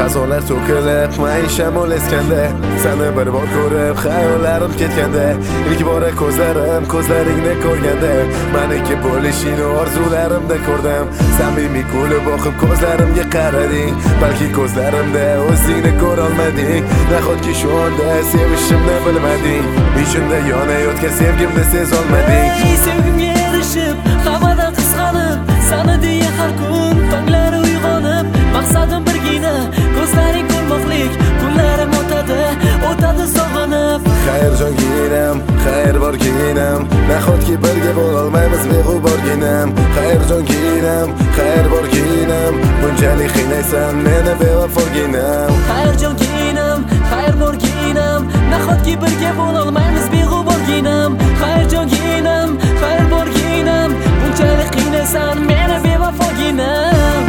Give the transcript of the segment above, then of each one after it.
fazolar to'kilib may shamol eskanda, seni bir bor ko'rib xayollarim ketganda, ilk bora ko'zlaringni ko'rganda, meniki bo'lishingni orzularimda ko'rdim. Samimiy kulib boqib ko'zlarimga qarading, balki ko'zlarimda o'zingni ko'rolmading. Nahotki shu onda sevishimni bilmading, ichimda yonayotgan sevgimni sezolmading. Sevgimga erishib, havadan qizg'anib, seni deya har kun tonglar uyg'onib, maqsadim birgina ko'zlaring ko'rmoqlik. Kunlarim o'tadi sog'inib. Xayr jonginam, xayr borginam, nahotki birga bo'lolmaymiz beg'uborginam. Xayr jonginam, xayr borginam, bunchalik qiynaysan meni bevafoginam. Xayr jonginam, xayr borginam, nahotki birga bo'lolmaymiz beg'uborginam. Xayr jonginam, xayr borginam, bunchalik qiynaysan meni bevafoginam.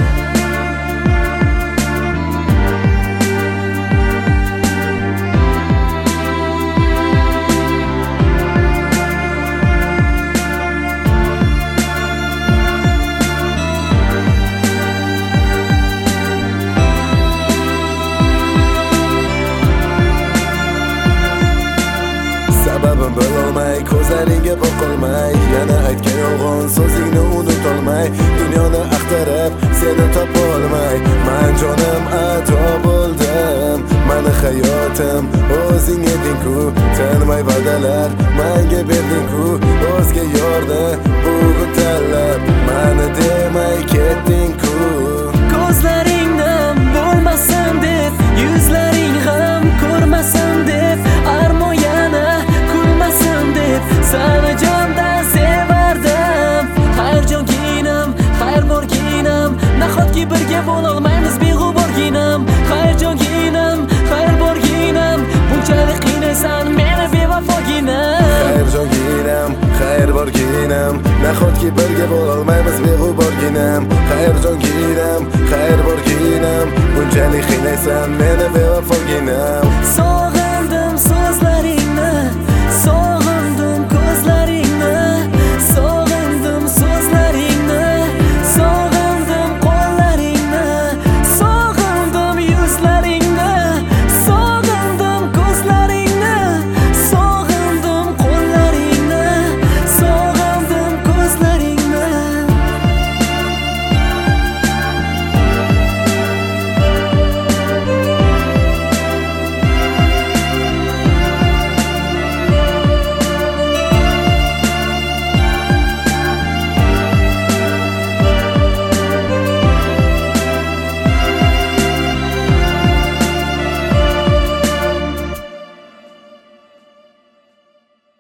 Sababim bilolmay, ko'zlaringga boqolmay, yana aytgan yolg'on so'zingni unutolmay, dunyoni axtarib seni topolmay, men jonim ato bo'ldim. Meni hayotim o'zing eding-ku, tanmay va'dalar menga berding-ku, o'zga yorni bugun tanlab meni demay ketding-ku. Ko'zlaringdan bo'lmasin deb, yuzlaring g'am ko'rmasin deb, armon yana kulmasin deb, seni jondan sevardim. Xayr jonginam, xayr borginam, nahotki birga bo'lolmaymiz beg'uborginam. Xayr jonginam, xayr borginam, bunchalik qiynaysan meni bevafoginam. Xayr jonginam, xayr borginam, nahotki birga bo'lolmaymiz beg'uborginam. Xayr jonginam, xayr borginam, bunchalik qiynaysan meni